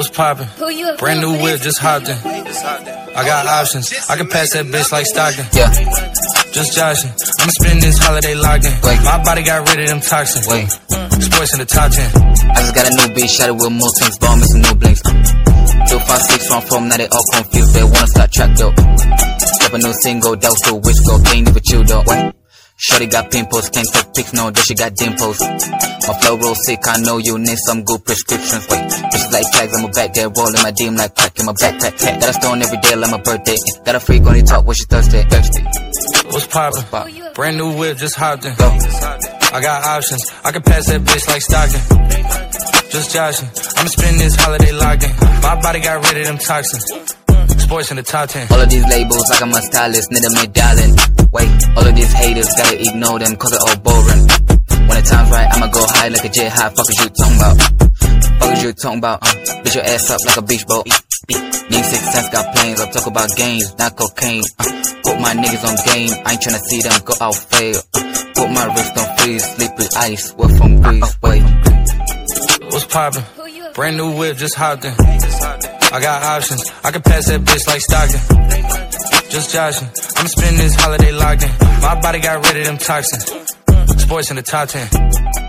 What's poppin'? Brand new whip, just hopped in. I got options. I can pass that bitch like Stockton. Yeah. Just joshing. I'ma spend this holiday locked in. My body got rid of them toxins. Sports in the top 10. I just got a new beat, shot it with more things, ball me some new blinks. 256 from from, now they all confused. They wanna start track though. Drop a new single, doubtful which go, can't even chill though. Shorty got pimples, can't take pics, no, that she got dimples. My flow real sick, I know you need some good prescriptions. Bitches like tags, I'm a back there, rolling my DM like crack in my backpack. Got a stone every day like my birthday. Got a freak on the talk when she thirsty. What's poppin'? Brand new whip, just hopped in. I got options. I can pass that bitch like Stockton. Just joshing. I'ma spend this holiday locked in. My body got rid of them toxins. Sports in the top 10. All of these labels like I'm a stylist, need a medallion. All of these haters, gotta ignore them cause they're all boring. When the time's right, I'ma go high like a jet high. Fuck is you talking about? Fuck is you talking about? Bitch your ass up like a beach boat. Need 6 cents, got planes. I talk about games, not cocaine. Put my niggas on game, I ain't tryna see them go out fail. Put my wrist on freeze, sleep with ice, we're from Greece. What's poppin'? Brand new whip, just hopped in. I got options. I can pass that bitch like Stockton. Just joshing. I'ma spend this holiday locked in. My body got rid of them toxins. Sports in the top 10.